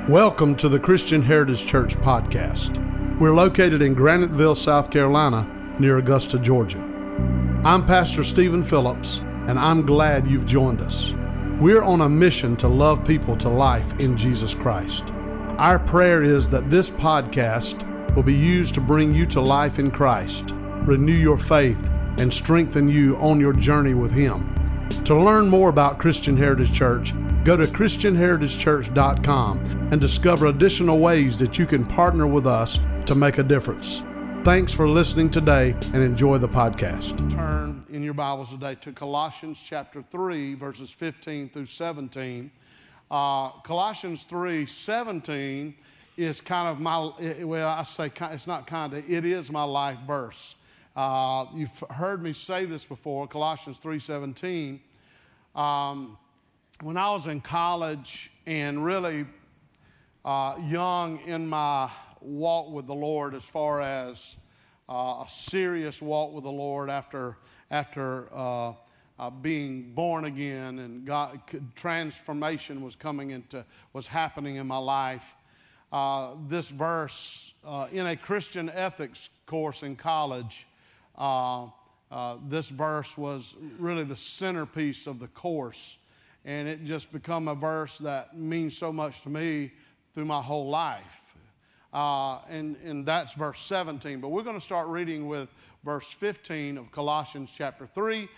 Welcome to the Christian Heritage Church podcast. We're located in Graniteville, South Carolina, near Augusta, Georgia. I'm Pastor Stephen Phillips, and I'm glad you've joined us. We're on a mission to love people to life in Jesus Christ. Our prayer is that this podcast will be used to bring you to life in Christ, renew your faith, and strengthen you on your journey with Him. To learn more about Christian Heritage Church, go to ChristianHeritageChurch.com and discover additional ways that you can partner with us to make a difference. Thanks for listening today and enjoy the podcast. Turn in your Bibles today to Colossians chapter 3, verses 15 through 17. Colossians 3:17 is kind of my, it's not kind of, it is my life verse. You've heard me say this before, Colossians 3:17. When I was in college and really young in my walk with the Lord, as far as a serious walk with the Lord after being born again, and God, transformation was happening in my life. This verse in a Christian ethics course in college, this verse was really the centerpiece of the course. And it just become a verse that means so much to me through my whole life. And that's verse 17. But we're going to start reading with verse 15 of Colossians chapter 3.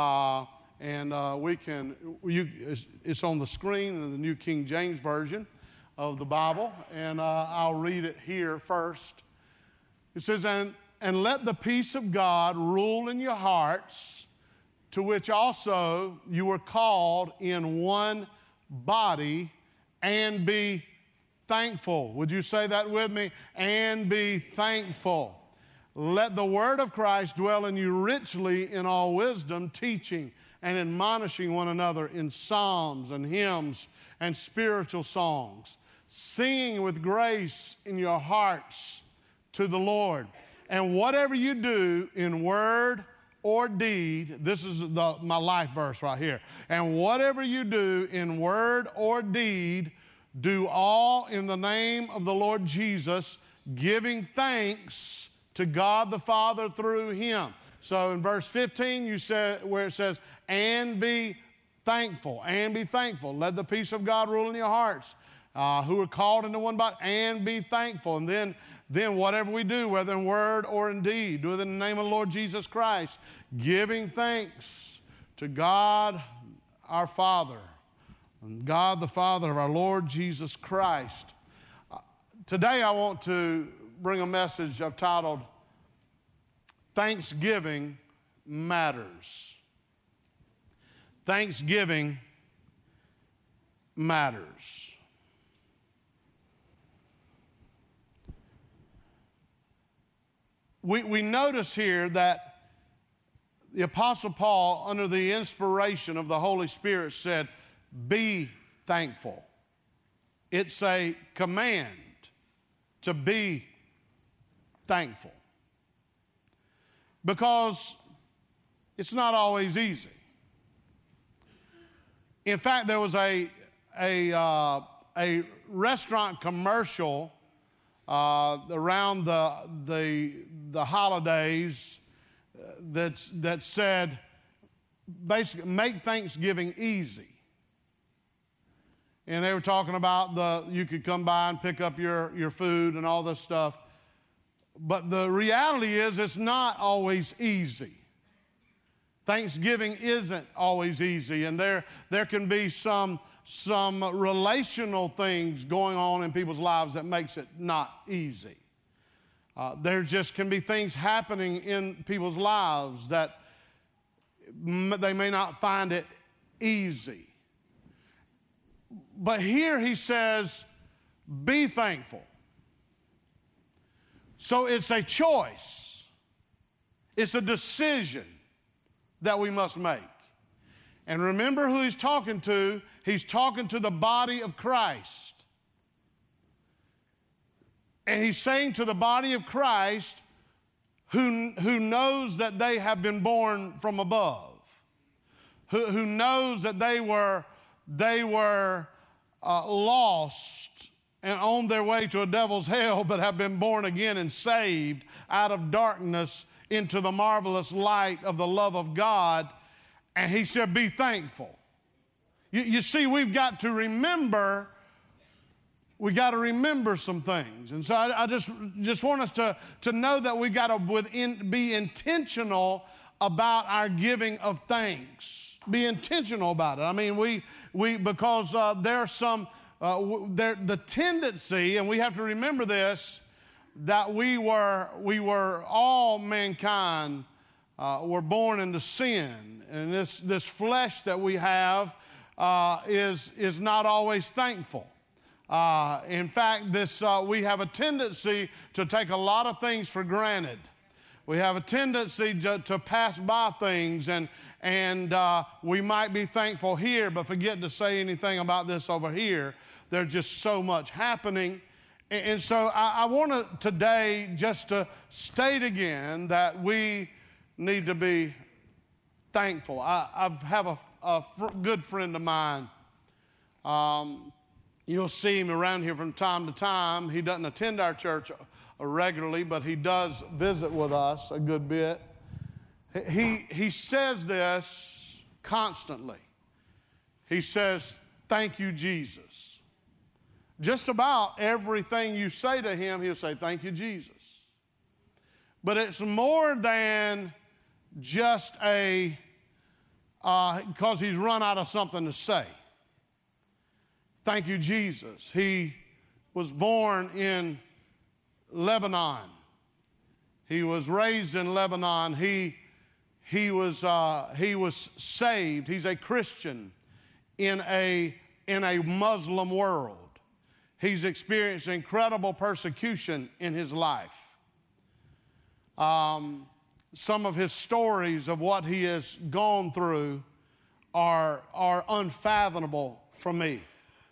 It's on the screen in the New King James Version of the Bible. And I'll read it here first. It says, and let the peace of God rule in your hearts, to which also you were called in one body, and be thankful. Would you say that with me? And be thankful. Let the word of Christ dwell in you richly in all wisdom, teaching and admonishing one another in psalms and hymns and spiritual songs, singing with grace in your hearts to the Lord. And whatever you do in word or deed, this is my life verse right here. And whatever you do in word or deed, do all in the name of the Lord Jesus, giving thanks to God the Father through Him. So in verse 15, you said where it says, and be thankful, and be thankful. Let the peace of God rule in your hearts, who are called into one body, and be thankful. And then whatever we do, whether in word or in deed, do it in the name of the Lord Jesus Christ, giving thanks to God our Father, and God the Father of our Lord Jesus Christ. Today I want to bring a message I've titled, Thanksgiving Matters. Thanksgiving matters. We notice here that the Apostle Paul, under the inspiration of the Holy Spirit, said, be thankful. It's a command to be thankful, because it's not always easy. In fact, there was a restaurant commercial around the holidays that said, basically, make Thanksgiving easy. And they were talking about you could come by and pick up your food and all this stuff. But the reality is, it's not always easy. Thanksgiving isn't always easy, and there can be some relational things going on in people's lives that makes it not easy. There just can be things happening in people's lives that they may not find it easy. But here he says, be thankful. So it's a choice. It's a decision that we must make. And remember who he's talking to. He's talking to the body of Christ. And he's saying to the body of Christ who knows that they have been born from above, who knows that they were lost and on their way to a devil's hell, but have been born again and saved out of darkness into the marvelous light of the love of God. And he said, be thankful. You see, we've got to remember, some things. And so I just want us to know that we got to be intentional about our giving of thanks. Be intentional about it. I mean, because there's some, the tendency, and we have to remember this, that we were all mankind were born into sin, and this flesh that we have is not always thankful. In fact, we have a tendency to take a lot of things for granted. We have a tendency to pass by things, and we might be thankful here, but forget to say anything about this over here. There's just so much happening. And so I want today just to state again that we need to be thankful. I have a good friend of mine. You'll see him around here from time to time. He doesn't attend our church regularly, but he does visit with us a good bit. He says this constantly. He says, thank you, Jesus. Just about everything you say to him, he'll say, thank you, Jesus. But it's more than just because he's run out of something to say. Thank you, Jesus. He was born in Lebanon. He was raised in Lebanon. He was saved. He's a Christian in a Muslim world. He's experienced incredible persecution in his life. Some of his stories of what he has gone through are unfathomable for me.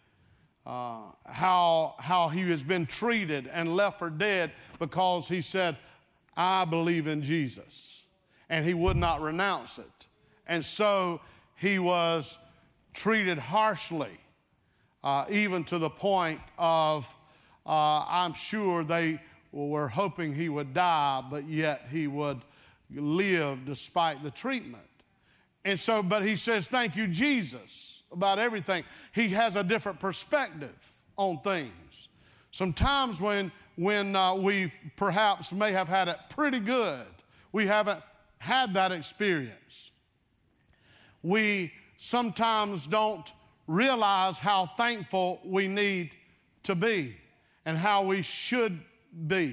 How he has been treated and left for dead because he said, I believe in Jesus. And he would not renounce it. And so he was treated harshly, even to the point of, I'm sure they were hoping he would die, but yet he would live despite the treatment. And so, but he says, thank you, Jesus, about everything. He has a different perspective on things. Sometimes when we perhaps may have had it pretty good, we haven't had that experience. We sometimes don't realize how thankful we need to be and how we should be.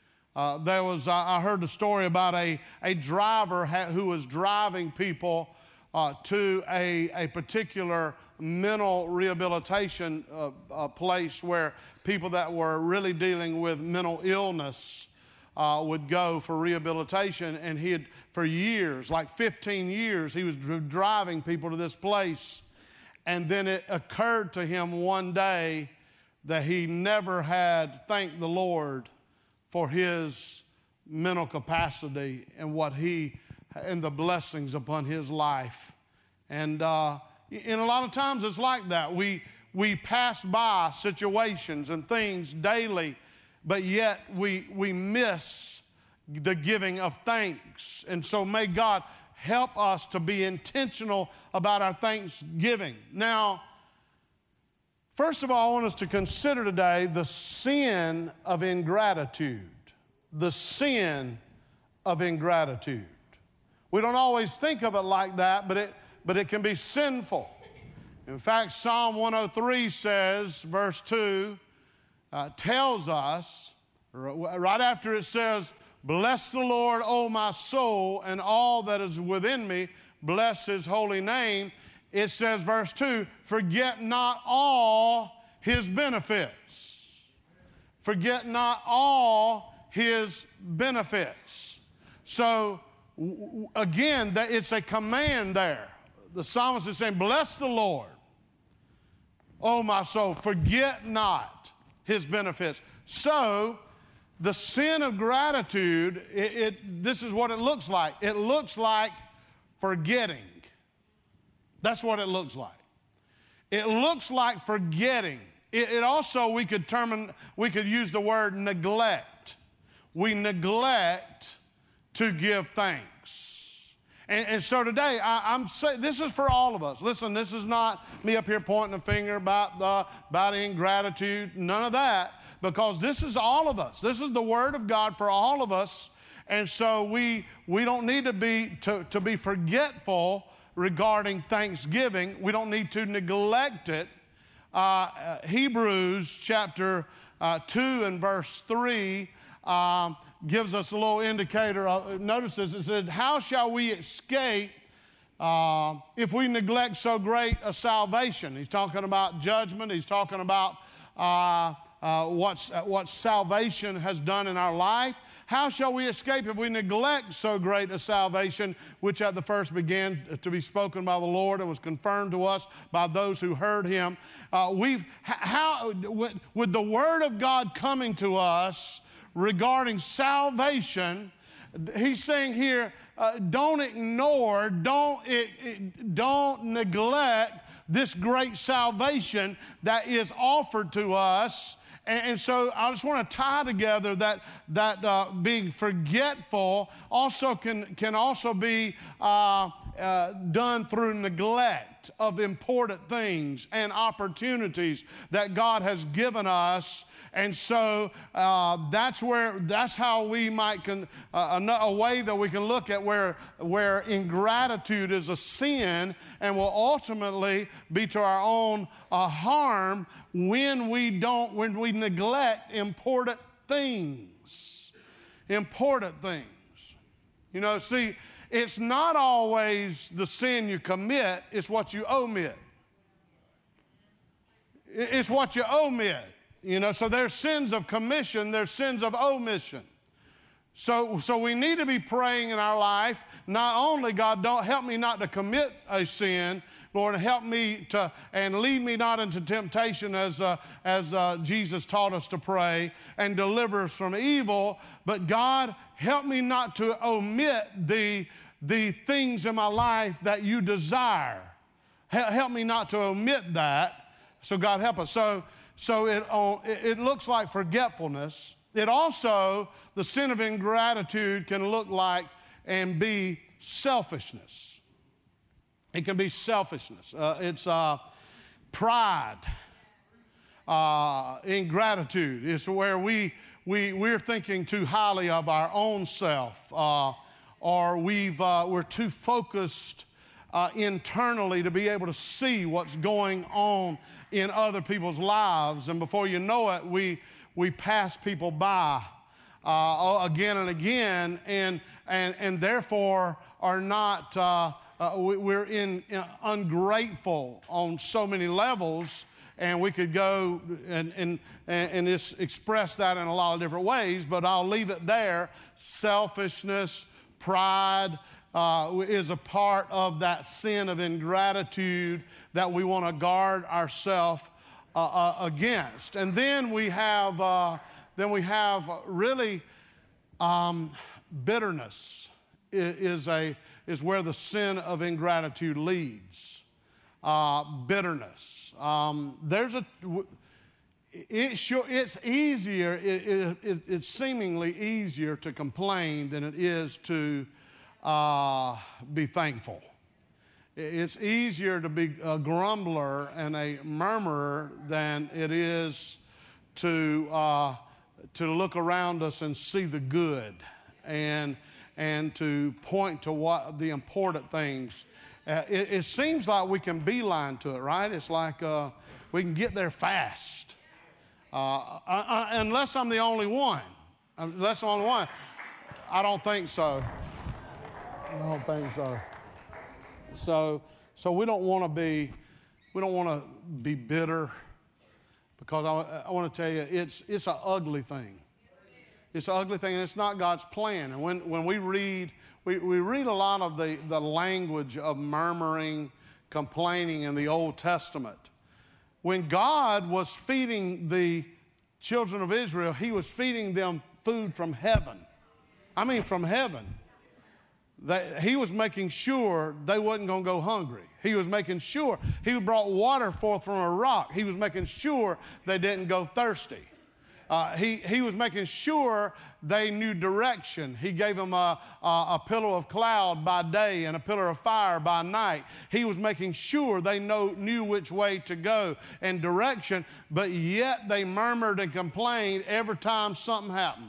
I heard the story about a driver who was driving people to a particular mental rehabilitation place where people that were really dealing with mental illness would go for rehabilitation. And he had, for years, like 15 years, he was driving people to this place. And then it occurred to him one day that he never had thanked the Lord for his mental capacity and and the blessings upon his life. And a lot of times it's like that. We pass by situations and things daily, but yet we miss the giving of thanks. And so may God help us to be intentional about our thanksgiving. Now, first of all, I want us to consider today the sin of ingratitude. The sin of ingratitude. We don't always think of it like that, but it can be sinful. In fact, Psalm 103 says, verse 2, tells us, right after it says, bless the Lord, O my soul, and all that is within me, bless his holy name. It says, verse 2, forget not all his benefits. Forget not all his benefits. So, again, it's a command there. The psalmist is saying, bless the Lord, O my soul, forget not his benefits. So, the sin of gratitude, this is what it looks like. It looks like forgetting. That's what it looks like. It looks like forgetting. It also, we could use the word neglect. We neglect to give thanks. And so today, I'm saying this is for all of us. Listen, this is not me up here pointing a finger about ingratitude, none of that, because this is all of us. This is the Word of God for all of us. And so we don't need to be forgetful regarding thanksgiving. We don't need to neglect it. Hebrews chapter 2 and verse 3 gives us a little indicator. Notice this. It said, how shall we escape if we neglect so great a salvation? He's talking about judgment. He's talking about what salvation has done in our life. How shall we escape if we neglect so great a salvation, which at the first began to be spoken by the Lord and was confirmed to us by those who heard him? With the Word of God coming to us regarding salvation, he's saying here, don't ignore, don't neglect this great salvation that is offered to us. And so I just want to tie together that being forgetful also can also be done through neglect of important things and opportunities that God has given us. And so that's how we might, a way that we can look at where ingratitude is a sin and will ultimately be to our own harm when we neglect important things. Important things. You know, see, it's not always the sin you commit, it's what you omit. It's what you omit. You know, so there's sins of commission, there's sins of omission. So we need to be praying in our life, not only, God, don't help me not to commit a sin, Lord, help me to, and lead me not into temptation as Jesus taught us to pray, and deliver us from evil, but God, help me not to omit the things in my life that you desire. Help me not to omit that. So God, help us. So it looks like forgetfulness. It also, the sin of ingratitude can look like and be selfishness. It can be selfishness. It's pride. Ingratitude is where we're thinking too highly of our own self, or we're too focused internally to be able to see what's going on in other people's lives, and before you know it, we pass people by again and again, and therefore are not. We're ungrateful on so many levels, and we could go and just express that in a lot of different ways. But I'll leave it there. Selfishness, pride. Is a part of that sin of ingratitude that we want to guard ourselves against. And then we have really bitterness is where the sin of ingratitude leads. Bitterness. It's easier. It's seemingly easier to complain than it is to be thankful. It's easier to be a grumbler and a murmurer than it is to look around us and see the good and to point to what the important things. It seems like we can beeline to it, right? It's like we can get there fast. Unless I'm the only one. Unless I'm the only one. I don't think so. I don't think so. So we don't want to be bitter, because I want to tell you it's an ugly thing. It's an ugly thing, and it's not God's plan. And when we read a lot of the language of murmuring, complaining in the Old Testament. When God was feeding the children of Israel, he was feeding them food from heaven. I mean from heaven. he was making sure they wasn't going to go hungry. He was making sure. He brought water forth from a rock. He was making sure they didn't go thirsty. He was making sure they knew direction. He gave them a pillar of cloud by day and a pillar of fire by night. He was making sure they knew which way to go and direction, but yet they murmured and complained every time something happened.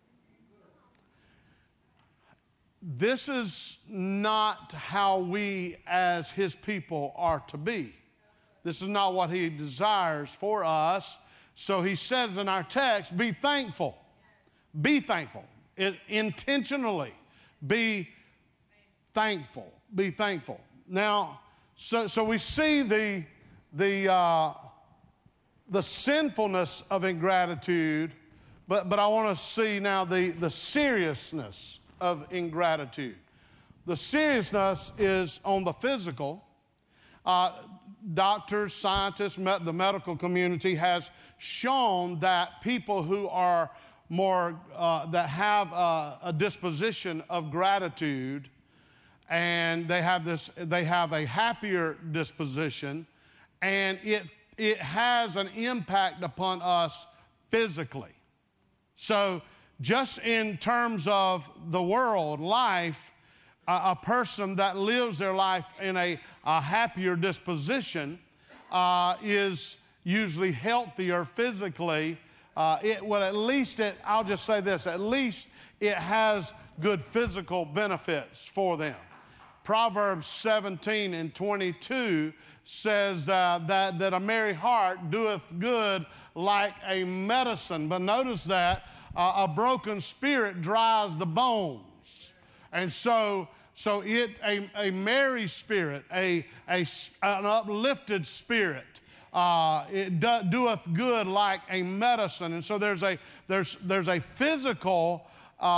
This is not how we as his people are to be. This is not what he desires for us. So he says in our text, be thankful. Be thankful. Intentionally be thankful. Be thankful. Now, so we see the sinfulness of ingratitude, but I want to see now the seriousness of ingratitude. The seriousness is on the physical. Doctors, scientists, the medical community has shown that people who are more, that have a disposition of gratitude, and they have a happier disposition, and it has an impact upon us physically. So just in terms of the world, life, a person that lives their life in a happier disposition is usually healthier physically. I'll just say this, at least it has good physical benefits for them. Proverbs 17:22 says that a merry heart doeth good like a medicine. But notice that a broken spirit dries the bones. And so a merry spirit, an uplifted spirit, it doeth good like a medicine. And so there's a physical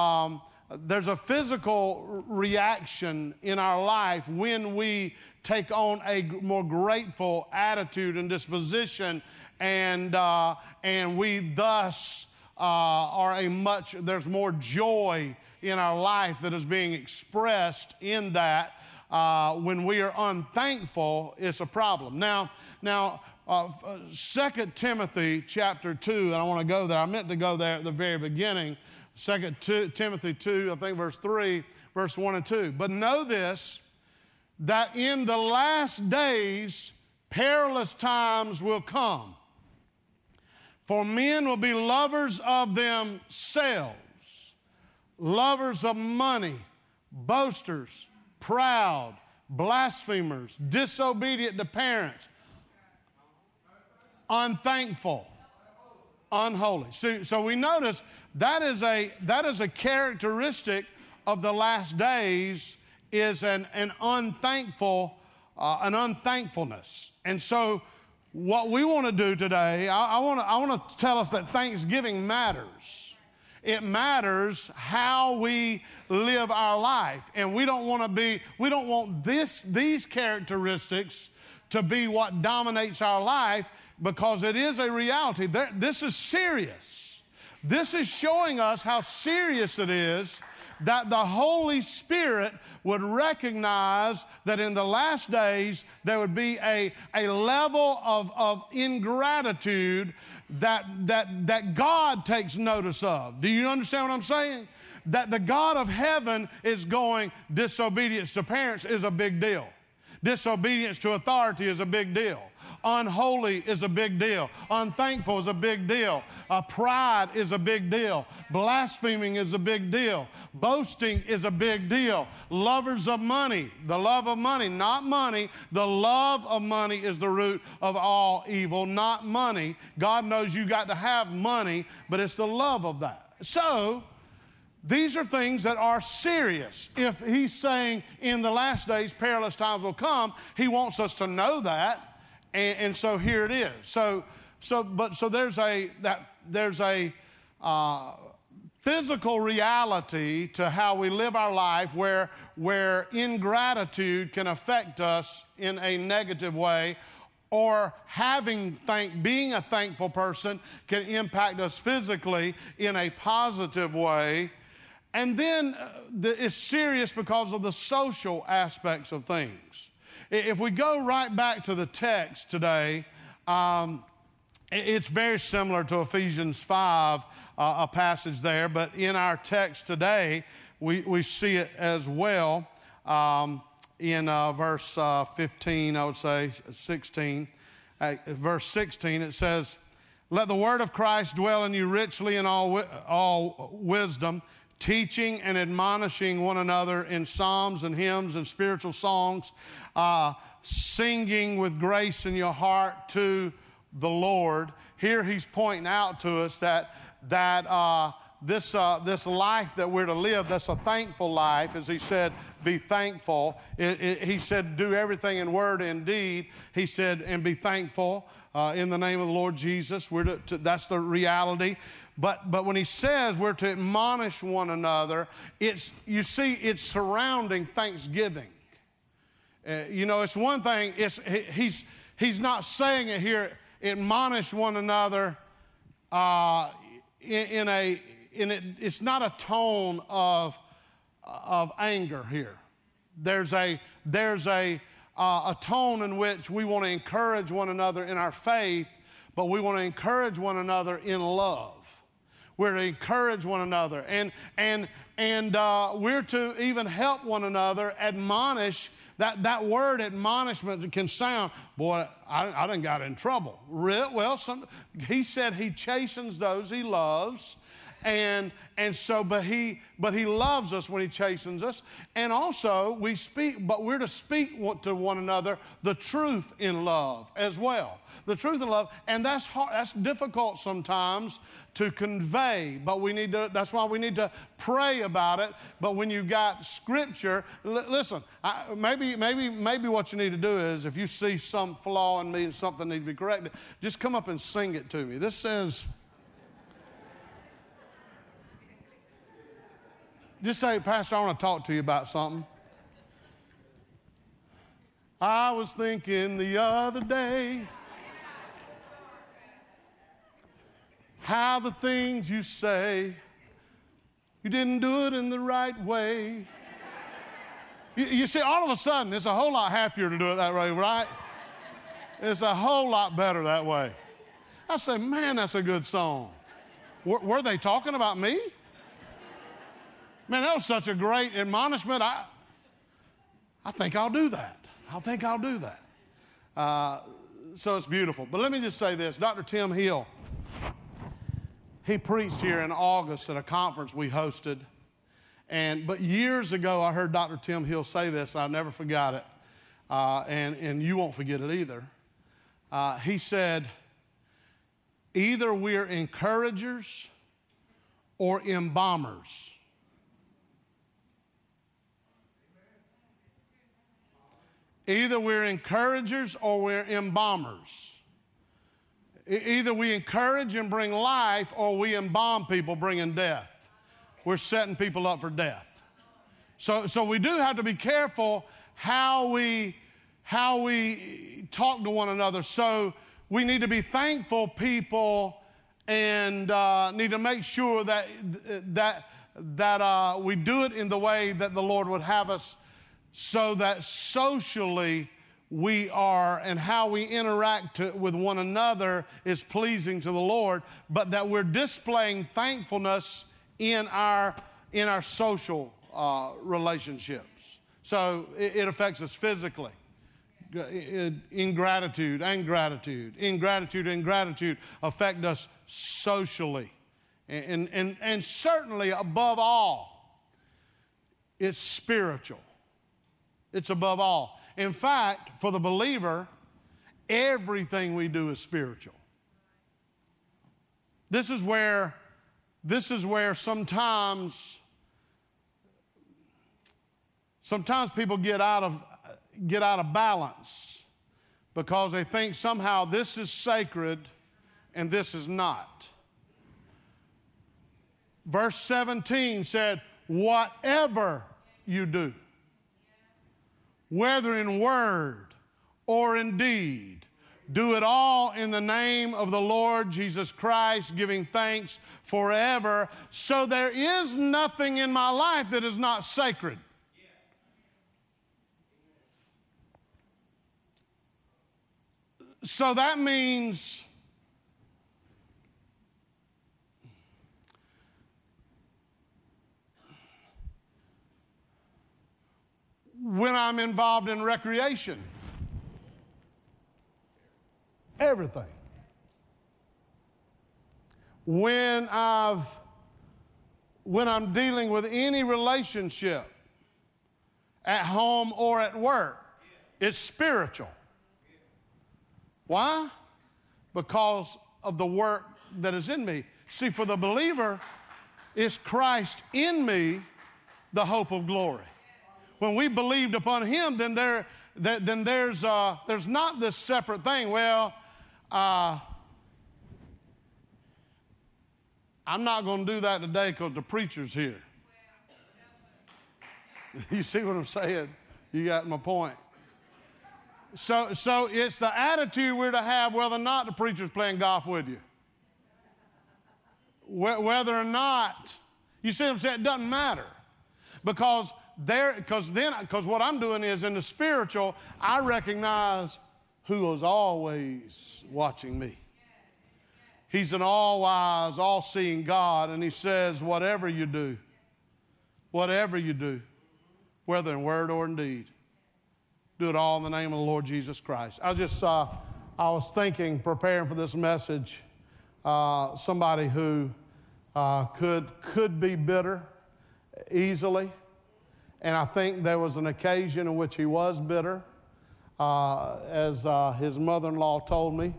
reaction in our life when we take on a more grateful attitude and disposition, and we thus there's more joy in our life that is being expressed in that. When we are unthankful, it's a problem. Now, 2 Timothy chapter 2, and I want to go there. I meant to go there at the very beginning. 2 Timothy 2, I think verse 3, verse 1 and 2. But know this, that in the last days perilous times will come. For men will be lovers of themselves, lovers of money, boasters, proud, blasphemers, disobedient to parents, unthankful, unholy. So we notice that is a characteristic of the last days, is an unthankfulness. And so what we want to do today, I want to tell us that Thanksgiving matters. It matters how we live our life. And we don't want these characteristics to be what dominates our life, because it is a reality. This is serious. This is showing us how serious it is that the Holy Spirit would recognize that in the last days there would be a level of ingratitude that God takes notice of. Do you understand what I'm saying? That the God of heaven is going, disobedience to parents is a big deal. Disobedience to authority is a big deal. Unholy is a big deal. Unthankful is a big deal. Pride is a big deal. Blaspheming is a big deal. Boasting is a big deal. Lovers of money, the love of money, not money. The love of money is the root of all evil, not money. God knows you got to have money, but it's the love of that. So these are things that are serious. If he's saying in the last days perilous times will come, he wants us to know that. And so here it is. So there's a physical reality to how we live our life where ingratitude can affect us in a negative way, or being a thankful person can impact us physically in a positive way. And then it's serious because of the social aspects of things. If we go right back to the text today, it's very similar to Ephesians 5, a passage there, but in our text today, we see it as well in verse 15, I would say, 16. Verse 16, it says, "Let the word of Christ dwell in you richly in all wisdom, teaching and admonishing one another in psalms and hymns and spiritual songs, singing with grace in your heart to the Lord." Here he's pointing out to us that this life that we're to live, that's a thankful life, as he said, be thankful. He said, do everything in word and deed. He said, and be thankful in the name of the Lord Jesus. That's the reality. But when he says we're to admonish one another, it's surrounding thanksgiving. It's one thing. He's not saying it here. Admonish one another it's not a tone of anger here. There's a tone in which we want to encourage one another in our faith, but we want to encourage one another in love. We're to encourage one another, and we're to even help one another, admonish. That word admonishment can sound, boy, I done got in trouble. Well, he said he chastens those he loves, but he loves us when he chastens us. And also we're to speak to one another the truth in love as well. The truth in love, and that's hard, that's difficult sometimes to convey, but that's why we need to pray about it. But when you've got Scripture, listen, maybe what you need to do is, if you see some flaw in me and something needs to be corrected, just come up and sing it to me. This says, just say, Pastor, I want to talk to you about something. I was thinking the other day how the things you say, you didn't do it in the right way. You see, all of a sudden, it's a whole lot happier to do it that way, right? It's a whole lot better that way. I say, man, that's a good song. Were they talking about me? Man, that was such a great admonishment. I think I'll do that. So it's beautiful. But let me just say this. Dr. Tim Hill, he preached here in August at a conference we hosted. But years ago, I heard Dr. Tim Hill say this. I never forgot it. And you won't forget it either. He said, either we're encouragers or embalmers. Either we're encouragers or we're embalmers. Either we encourage and bring life, or we embalm people bringing death. We're setting people up for death. So we do have to be careful how we talk to one another. So we need to be thankful people, and need to make sure that we do it in the way that the Lord would have us, so that socially we are, and how we interact with one another is pleasing to the Lord, but that we're displaying thankfulness in our social relationships. So it affects us physically. Ingratitude and gratitude. Ingratitude and gratitude affect us socially. And certainly above all, it's spiritual. It's above all. In fact, for the believer, everything we do is spiritual. This is where sometimes people get out of balance, because they think somehow this is sacred and this is not. Verse 17 said, whatever you do, whether in word or in deed, Do it all in the name of the Lord Jesus Christ, giving thanks forever. So there is nothing in my life that is not sacred. So that means when I'm involved in recreation, everything. When I'm dealing with any relationship at home or at work, it's spiritual. Why? Because of the work that is in me. See, for the believer, it's Christ in me, the hope of glory. When we believed upon Him, then there's not this separate thing. Well, I'm not going to do that today because the preacher's here. You see what I'm saying? You got my point. So it's the attitude we're to have whether or not the preacher's playing golf with you. Whether or not, you see what I'm saying? It doesn't matter. Because what I'm doing is in the spiritual, I recognize who is always watching me. He's an all-wise, all-seeing God, and He says, whatever you do, whether in word or in deed, do it all in the name of the Lord Jesus Christ. I was thinking, preparing for this message, somebody who could be bitter easily. And I think there was an occasion in which he was bitter, as his mother-in-law told me.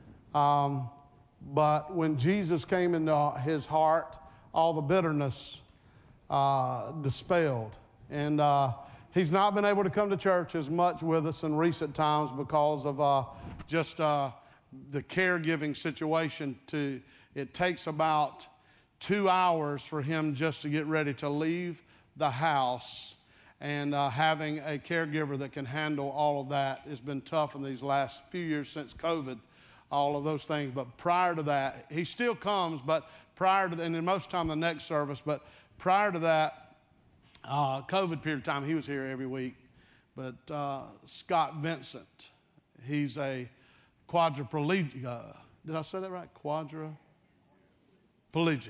But when Jesus came into his heart, all the bitterness dispelled. And he's not been able to come to church as much with us in recent times because of just the caregiving situation. It takes about 2 hours for him just to get ready to leave the house, and having a caregiver that can handle all of that has been tough in these last few years since COVID, all of those things. But prior to that, he still comes, but prior to that, and most time the next service, but prior to that, COVID period of time, he was here every week. But Scott Vincent, he's a quadriplegic. Did I say that right? Quadriplegic.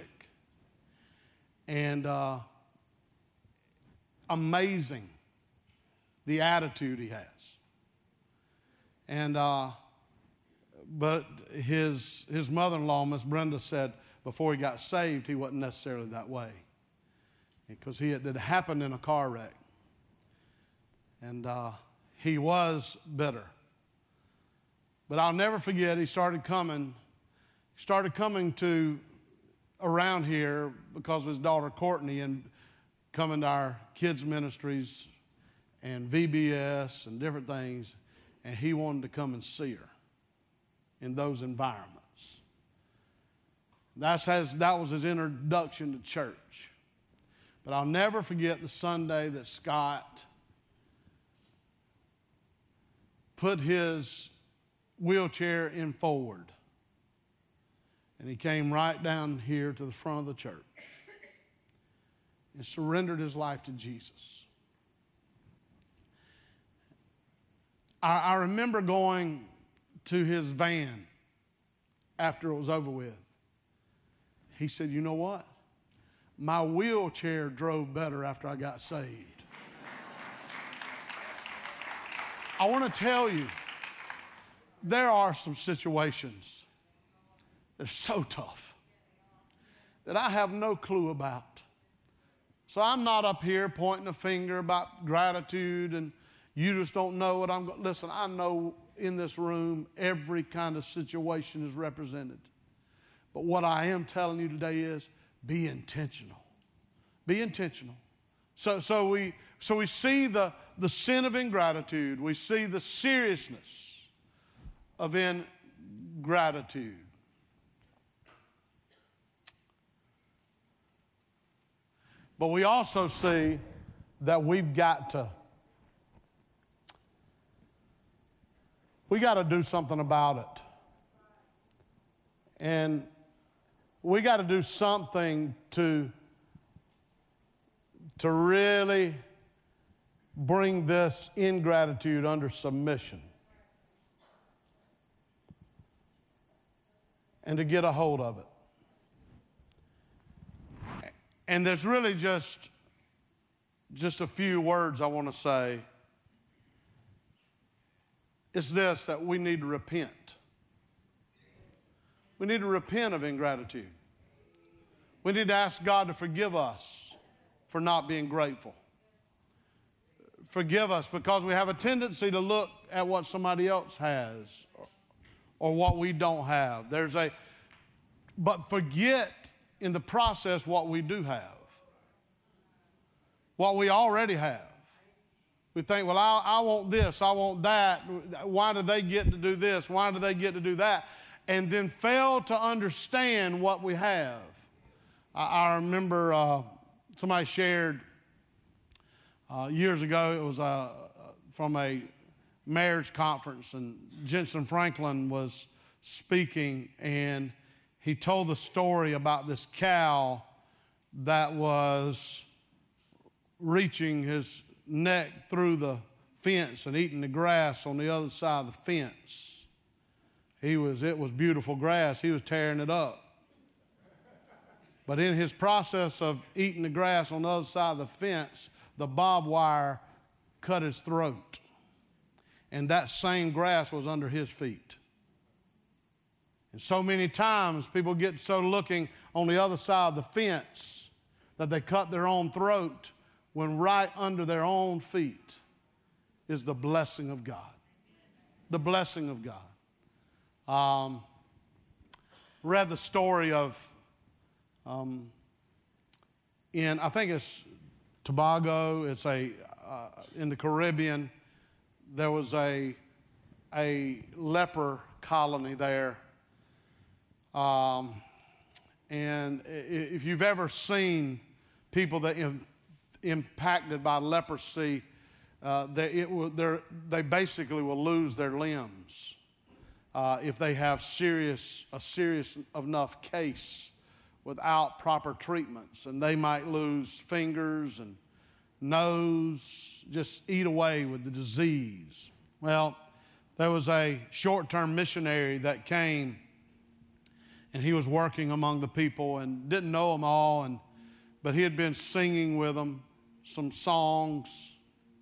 And amazing the attitude he has. And but his mother-in-law, Miss Brenda, said before he got saved he wasn't necessarily that way, because it happened in a car wreck, and he was bitter. But I'll never forget, he started coming to around here because of his daughter Courtney, and coming to our kids' ministries and VBS and different things, and he wanted to come and see her in those environments. That was his introduction to church. But I'll never forget the Sunday that Scott put his wheelchair in forward, and he came right down here to the front of the church and surrendered his life to Jesus. I remember going to his van after it was over with. He said, you know what? My wheelchair drove better after I got saved. I want to tell you, there are some situations that are so tough that I have no clue about. So I'm not up here pointing a finger about gratitude and you just don't know what I'm going. Listen, I know in this room every kind of situation is represented. But what I am telling you today is be intentional. Be intentional. So we see the sin of ingratitude. We see the seriousness of ingratitude. But we also see that we've got to we got to do something about it. And we got to do something to really bring this ingratitude under submission and to get a hold of it. And there's really just a few words I want to say. It's this, that we need to repent. We need to repent of ingratitude. We need to ask God to forgive us for not being grateful. Forgive us because we have a tendency to look at what somebody else has or what we don't have. But forget in the process what we do have, what we already have. We think, well, I want this, I want that. Why do they get to do this? Why do they get to do that? And then fail to understand what we have. I remember somebody shared years ago, it was from a marriage conference, and Jensen Franklin was speaking, and he told the story about this cow that was reaching his neck through the fence and eating the grass on the other side of the fence. It was beautiful grass. He was tearing it up. But in his process of eating the grass on the other side of the fence, the barbed wire cut his throat. And that same grass was under his feet. And so many times people get so looking on the other side of the fence that they cut their own throat when right under their own feet is the blessing of God. The blessing of God. Read the story of, I think it's Tobago, it's in the Caribbean, there was a leper colony there. And if you've ever seen people that impacted by leprosy, they basically will lose their limbs if they have a serious enough case without proper treatments. And they might lose fingers and nose, just eat away with the disease. Well, there was a short-term missionary that came, and he was working among the people and didn't know them all, but he had been singing with them some songs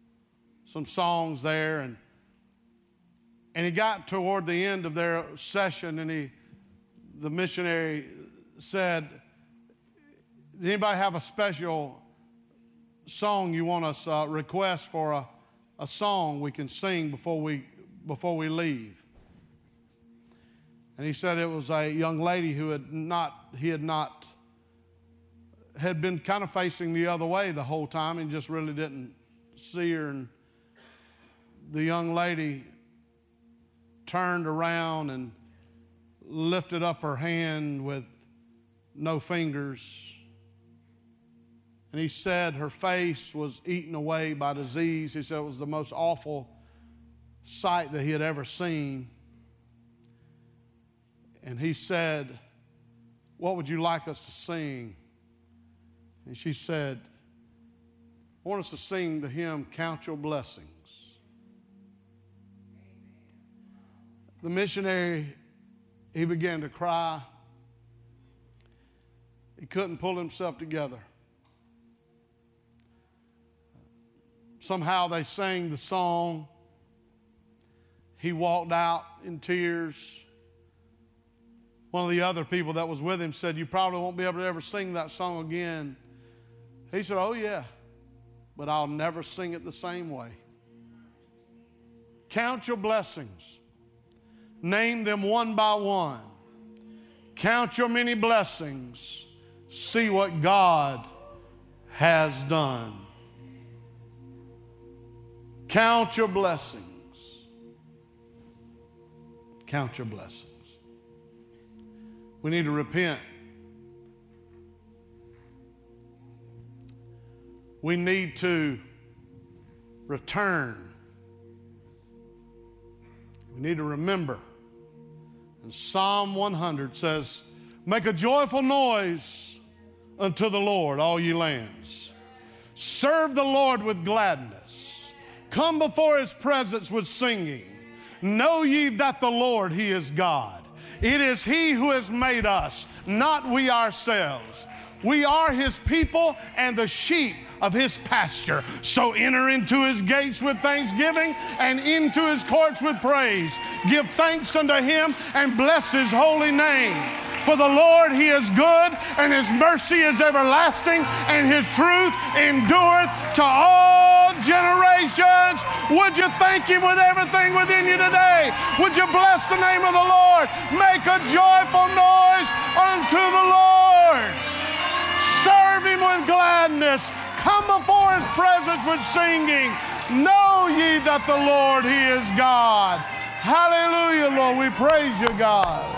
there, and he got toward the end of their session, and the missionary said, "Does anybody have a special song you want us request for a song we can sing before we leave?" And he said it was a young lady who had been kind of facing the other way the whole time and just really didn't see her. And the young lady turned around and lifted up her hand with no fingers. And he said her face was eaten away by disease. He said it was the most awful sight that he had ever seen. And he said, "What would you like us to sing?" And she said, "I want us to sing the hymn, 'Count Your Blessings.'" The missionary, he began to cry. He couldn't pull himself together. Somehow they sang the song. He walked out in tears. One of the other people that was with him said, "You probably won't be able to ever sing that song again." He said, "Oh yeah, but I'll never sing it the same way." Count your blessings. Name them one by one. Count your many blessings. See what God has done. Count your blessings. Count your blessings. We need to repent. We need to return. We need to remember. And Psalm 100 says, make a joyful noise unto the Lord, all ye lands. Serve the Lord with gladness. Come before his presence with singing. Know ye that the Lord, he is God. It is he who has made us, not we ourselves. We are his people and the sheep of his pasture. So enter into his gates with thanksgiving and into his courts with praise. Give thanks unto him and bless his holy name. For the Lord, he is good, and his mercy is everlasting, and his truth endureth to all generations. Would you thank him with everything within you today? Would you bless the name of the Lord? Make a joyful noise unto the Lord. Serve him with gladness. Come before his presence with singing. Know ye that the Lord, he is God. Hallelujah, Lord. We praise you, God.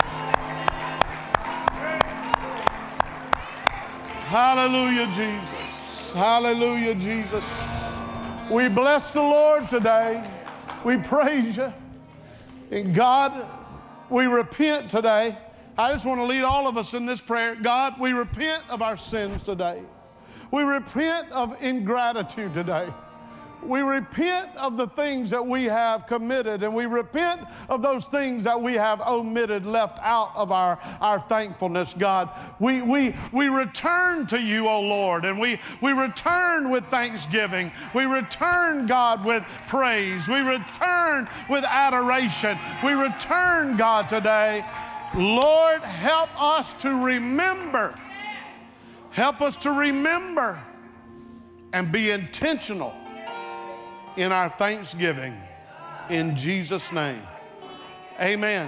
Hallelujah, Jesus. Hallelujah, Jesus. We bless the Lord today. We praise you. And God, we repent today. I just want to lead all of us in this prayer. God, we repent of our sins today. We repent of ingratitude today. We repent of the things that we have committed, and we repent of those things that we have omitted, left out of our thankfulness, God. We return to you, O Lord, and we return with thanksgiving. We return, God, with praise. We return with adoration. We return, God, today. Lord, help us to remember. Help us to remember and be intentional in our thanksgiving. In Jesus' name, amen.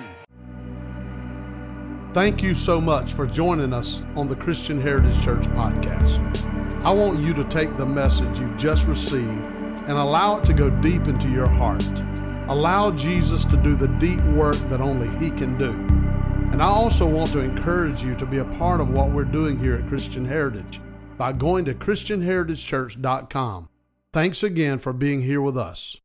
Thank you so much for joining us on the Christian Heritage Church podcast. I want you to take the message you've just received and allow it to go deep into your heart. Allow Jesus to do the deep work that only he can do. And I also want to encourage you to be a part of what we're doing here at Christian Heritage by going to ChristianHeritageChurch.com. Thanks again for being here with us.